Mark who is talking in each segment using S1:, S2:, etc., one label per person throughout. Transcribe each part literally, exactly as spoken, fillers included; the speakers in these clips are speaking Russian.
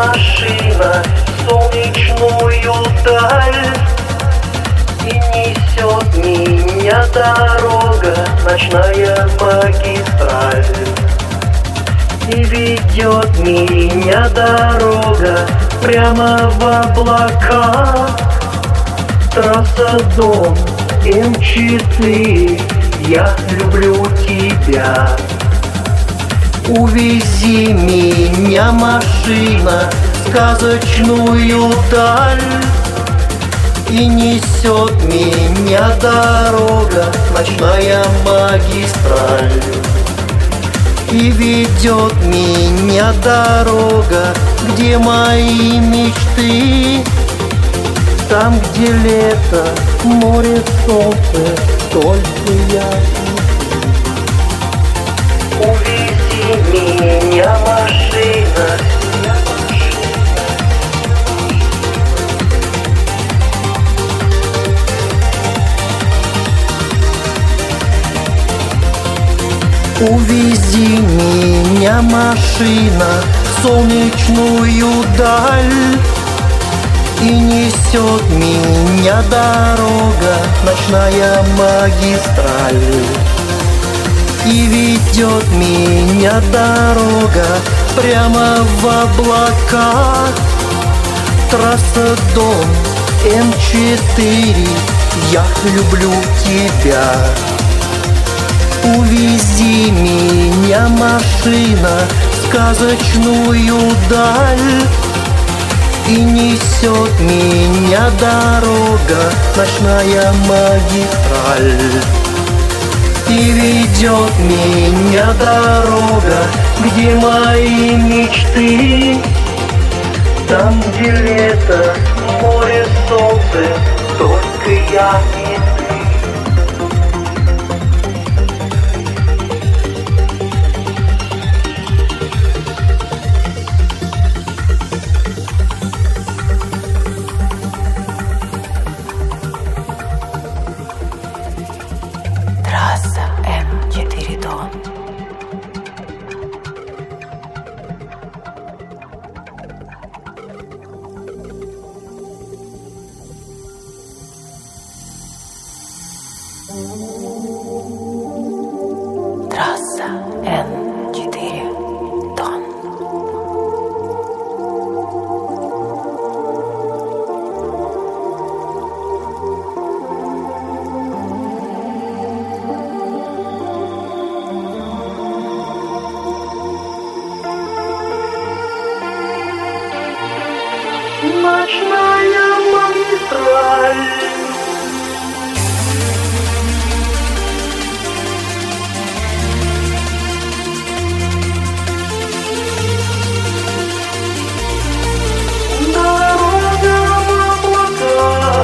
S1: машина в солнечную даль, и несет меня дорога, ночная магистраль. И ведет меня дорога прямо в облака. Трасса, дом, эм четыре, я люблю тебя. Увези меня, машина, в сказочную даль, и несет меня дорога, ночная магистраль. И ведет меня дорога, где мои мечты. Там, где лето, море, солнце, только я. Увези меня, машина. Увези меня, машина, в солнечную даль, и несет меня дорога, ночная магистраль. И ведет меня дорога прямо в облака. Трасса, дом, эм четыре, я люблю тебя. Увези меня, машина, в сказочную даль, и несет меня дорога, ночная магистраль. И ведет меня дорога, где мои мечты. Там, где лето, море, солнце, только я и ты.
S2: Трасса эм четыре Дон. Трасса эм четыре Дон.
S1: Ночная магистраль. Дорога в облака.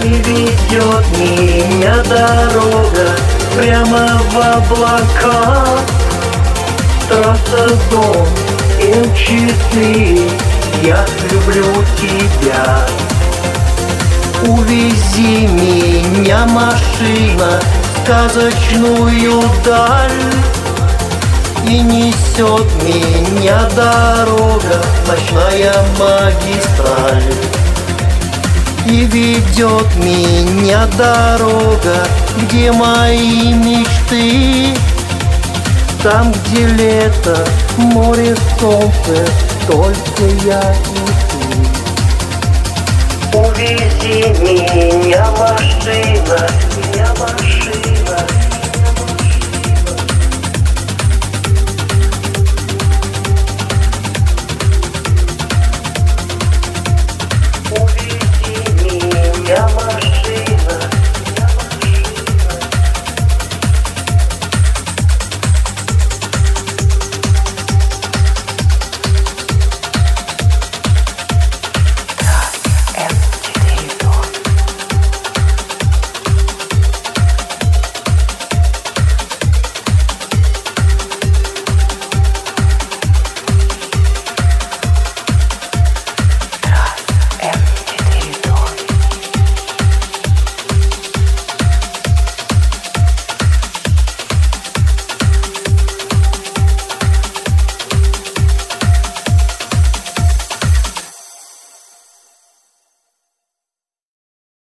S1: ведет меня дорога прямо в облака. Трасса Дон, эм четыре, я люблю тебя. Увези меня, машина, в сказочную даль, и несет меня дорога, ночная магистраль. И ведет меня дорога, где мои мечты. Там, где лето, море, солнце, только я и ты. Увези меня.